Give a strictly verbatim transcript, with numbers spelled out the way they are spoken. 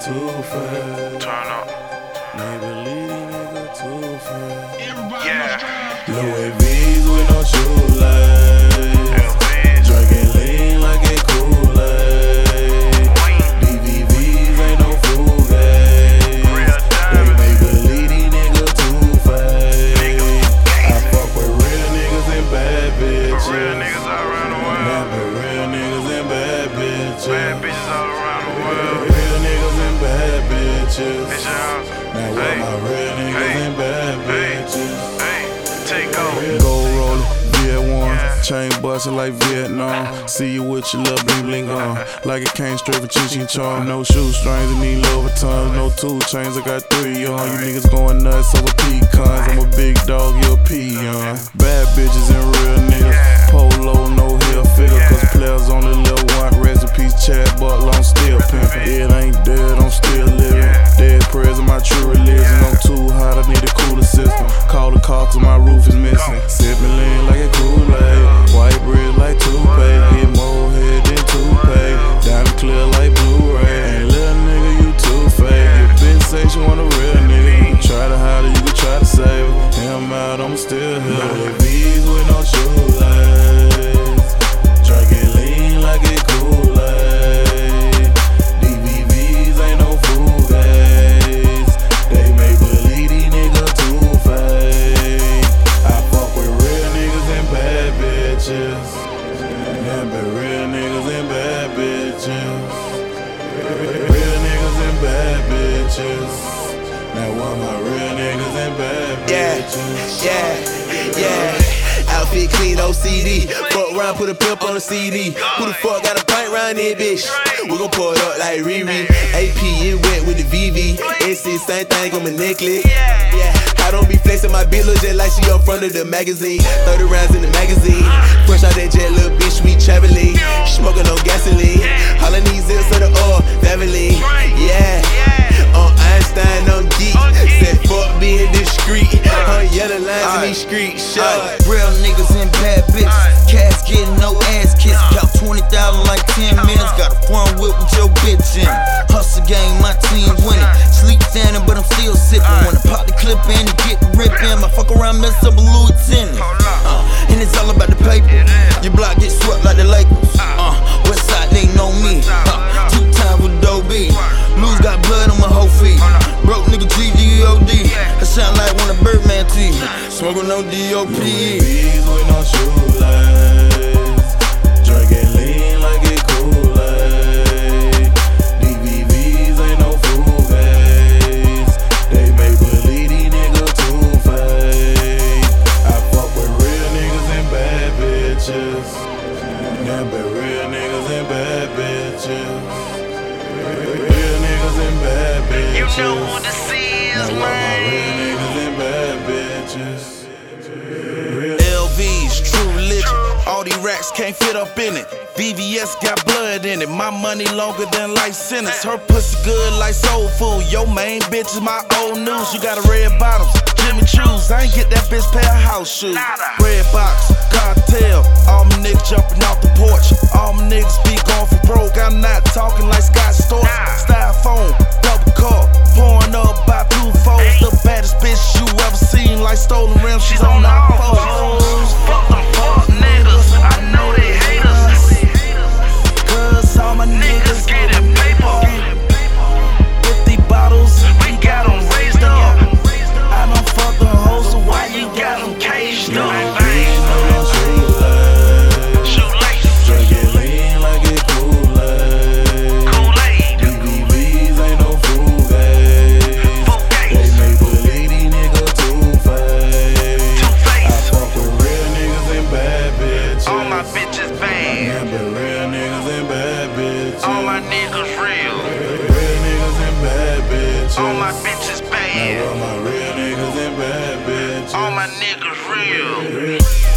too fast. Turn up. Maybelline nigga too fast. Yeah. Louis V's with no shoelace. Drinking lean like it Kool-Aid. D V V's ain't no Fugazi. They Maybelline nigga too fast. I fuck with real niggas and bad bitches. Real niggas all around the world. Nah, but real niggas and bad bitches. Bad bitches all around the world. Real niggas and bad bitches. It's your house. Now what Hey. my real niggas Hey. and bad Hey. bitches. Hey, take over. Gold roller, V one, Yeah. chain bustin' like Vietnam. See you with your little bling bling on, like it came straight from Cheech and Chong. No shoestrings and these Louboutins, no two chains. I got three on. You niggas going nuts over pecans. I'm a big dog, you a peon. Bad bitches and real niggas. Polo, no heel figure, cause players only live one. Rest in peace, Chad Butler, I'm still pimpin'. It ain't dead, I'm still living. Dead prayers are my true religion. I'm too hot, I need a cooler system. Call the car cause my roof is missing. Sippin' lean like a Kool-Aid. White bread like toupee. Get more head than toupee. Diamond clear like Blu-ray. Ain't little nigga, you too fake. Your bitch say she want a real nigga. You can try to hide her, you can try to save her. Him out, I'm still here. Louis V's with no shoelace. Drinking lean like it Kool-Aid. D V V's ain't no Fugazi. They Maybelline nigga too fake. I fuck with real niggas and bad bitches. Yeah, but real niggas and bad bitches. Real niggas and bad bitches. Now what my real niggas and bad Yeah, bitches. yeah, yeah. Outfit clean, O C D. Fuck around, put a pimp on the C D. Who the fuck got a pint round here, bitch? We gon' pour it up like Riri. A P, it went with the V V. S C, same thing on my necklace. Yeah, I don't be flexing my bitch, look just like she up front of the magazine. thirty rounds in the magazine. Fresh out that jet, little bitch, we traveling. Smoking on gasoline. All I need is of the oil, Beverly. Yeah, on Einstein, on geek. Said fuck being discreet. On yellow lines in these streets. Shut. Real niggas and bad bitches. Cash getting no ass kiss. Count twenty thousand like ten mils. Got a foreign whip with your bitch in it. Hustle game, my team winning. Sleep standing, but I'm still sipping. Wanna pop the clip in and get ripping. I fuck around, mess up a Louis tenant. Uh, and it's all about the paper. Your block get swept like the Lakers. Uh, West side, they know me. Uh, two times with Doe B. Lou's got blood on my whole feet. Broke nigga G D O D. I sound like one of Birdman T. Smoking no D O P. Louis V's with no shoelace. Drinking lean like it Kool-Aid. D V V's ain't no Fugazi. They Maybelline nigga too fake. I fuck with real niggas and bad bitches. Yeah, but real niggas and bad bitches. Real niggas and bad bitches. You know who this is, Now what my man. real niggas and bad bitches. L V's, true religion. All these racks can't fit up in it. V V S got blood in it. My money longer than life sentence. Her pussy good like soul food. Your main bitch is my old news. You got a red bottoms, Jimmy Choos. I ain't get that bitch pair of house shoes. Red box, cartel. All my niggas jumping off the porch. All my niggas be going for broke. I'm not talking like Scott Storch. Styrofoam, double cup, pouring up by two folds. The baddest bitch you ever seen. Like stolen rims, she's on our foes. Fuck them fuck niggas. I know they hate us. Cause all my Niggas niggas getting paper. fifty bottles. We got them raised up. I don't fuck the hoes, so Why you got them caged up? Shoelace. Drinking lean like it Kool-Aid. Kool-Aid. D V V's ain't no Fugazi. They Maybelline nigga too fake. I fuck with real niggas and bad bitches. All my bitches Yeah, bad. but real niggas and bad bitches. All my niggas real. Real niggas and bad bitches. All my bitches Now bad. what my real niggas and bad bitches. All my niggas real.